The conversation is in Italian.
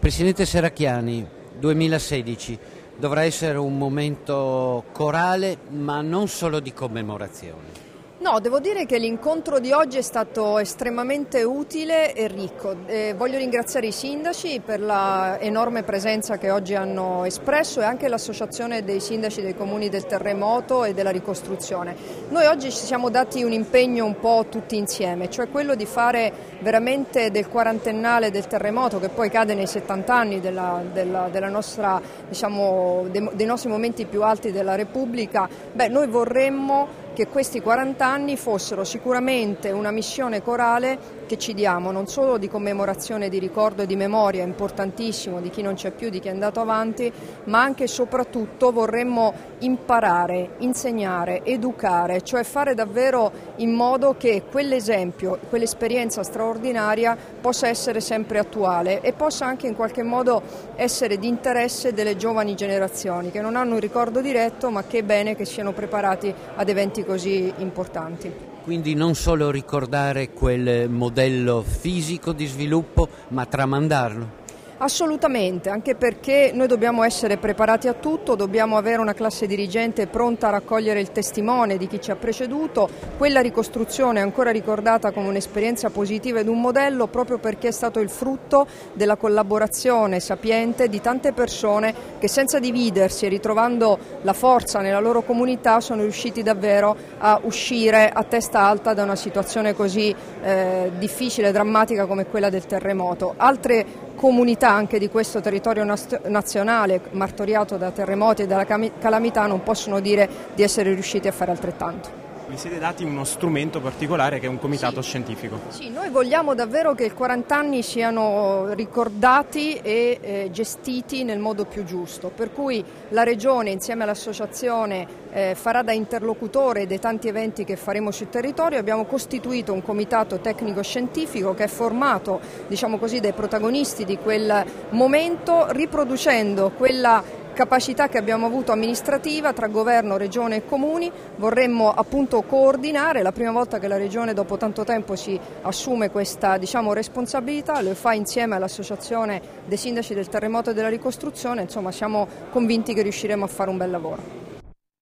Presidente Serracchiani, 2016 dovrà essere un momento corale, ma non solo di commemorazione. No, devo dire che l'incontro di oggi è stato estremamente utile e ricco. Voglio ringraziare i sindaci per la enorme presenza che oggi hanno espresso e anche l'associazione dei sindaci dei comuni del terremoto e della ricostruzione. Noi oggi ci siamo dati un impegno un po' tutti insieme, cioè quello di fare veramente del quarantennale del terremoto, che poi cade nei 70 anni della nostra, dei nostri momenti più alti della Repubblica. Noi vorremmo che questi 40 anni fossero sicuramente una missione corale che ci diamo, non solo di commemorazione, di ricordo e di memoria, importantissimo, di chi non c'è più, di chi è andato avanti, ma anche e soprattutto vorremmo imparare, insegnare, educare, cioè fare davvero in modo che quell'esempio, quell'esperienza straordinaria possa essere sempre attuale e possa anche in qualche modo essere di interesse delle giovani generazioni che non hanno un ricordo diretto, ma che è bene che siano preparati ad eventi così importanti. Quindi non solo ricordare quel modello fisico di sviluppo, ma tramandarlo. Assolutamente, anche perché noi dobbiamo essere preparati a tutto, dobbiamo avere una classe dirigente pronta a raccogliere il testimone di chi ci ha preceduto. Quella ricostruzione è ancora ricordata come un'esperienza positiva ed un modello proprio perché è stato il frutto della collaborazione sapiente di tante persone che senza dividersi e ritrovando la forza nella loro comunità sono riusciti davvero a uscire a testa alta da una situazione così difficile e drammatica come quella del terremoto. Altre comunità anche di questo territorio nazionale martoriato da terremoti e dalla calamità non possono dire di essere riusciti a fare altrettanto. Vi siete dati uno strumento particolare che è un comitato scientifico. Sì, noi vogliamo davvero che i 40 anni siano ricordati e gestiti nel modo più giusto, per cui la Regione insieme all'associazione farà da interlocutore dei tanti eventi che faremo sul territorio. Abbiamo costituito un comitato tecnico-scientifico che è formato, diciamo così, dai protagonisti di quel momento, riproducendo quella capacità che abbiamo avuto amministrativa tra governo, regione e comuni. Vorremmo appunto coordinare, la prima volta che la regione dopo tanto tempo si assume questa responsabilità, lo fa insieme all'associazione dei sindaci del terremoto e della ricostruzione, insomma siamo convinti che riusciremo a fare un bel lavoro.